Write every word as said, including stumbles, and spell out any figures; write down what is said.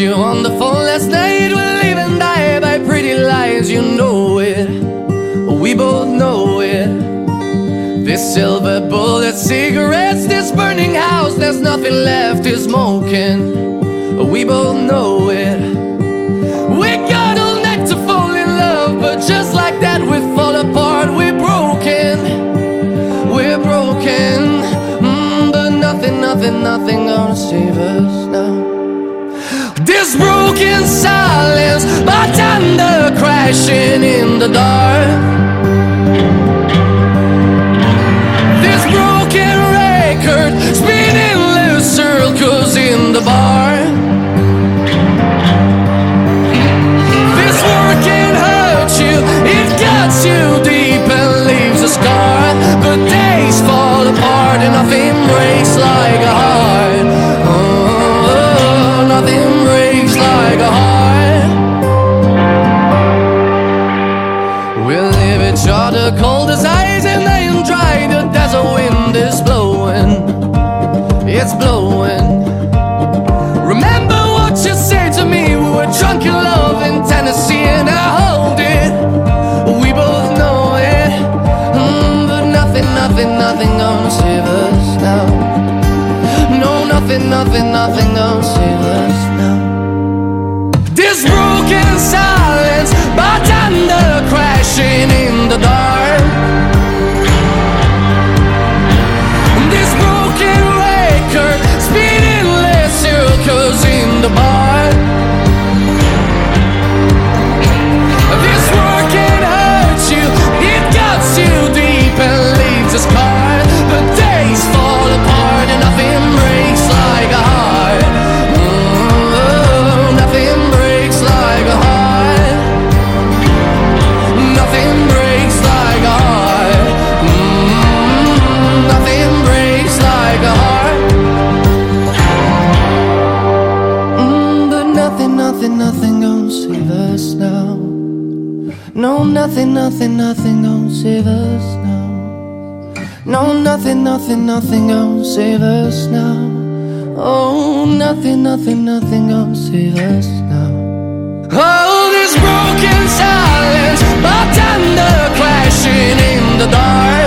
you on the phone last night. We'll live and die by pretty lies, you know it. We both know it. This silver bullet cigarettes, this burning house, there's nothing left is smoking. We both know it. We got all night to fall in love, but just like that we fall apart. We're broken, we're broken. mm, But nothing, nothing, nothing gonna save us now. This broken silence, by thunder crashing in the dark. This broken record spinning little circles in the bar. This work can hurt you, it cuts you deep and leaves a scar. But days fall apart and nothing breaks like a heart. Oh, nothing breaks like a heart. We'll leave each other cold as ice and then dry. The desert wind is blowing, it's blowing. Remember what you said to me. We were drunk in love in Tennessee and I hold it. We both know it. mm, But nothing, nothing, nothing gonna save us now. No, nothing, nothing, nothing gonna save us now. This broken silence, by thunder crashing in the dark. This broken record spinning less circles in the bar. This work can hurt you, it cuts you deep and leaves a scar. But days fall apart and nothing breaks like a heart. Oh, nothing breaks like a heart. Nothing breaks like a heart. Mm, nothing breaks like a heart. Mm, but nothing, nothing, nothing gonna save us now. No, nothing, nothing, nothing gonna save us now. No, nothing, nothing, nothing gonna save us now. Oh, nothing, nothing, nothing gonna save us now. Oh, this broken silence, by thunder crashing in the dark.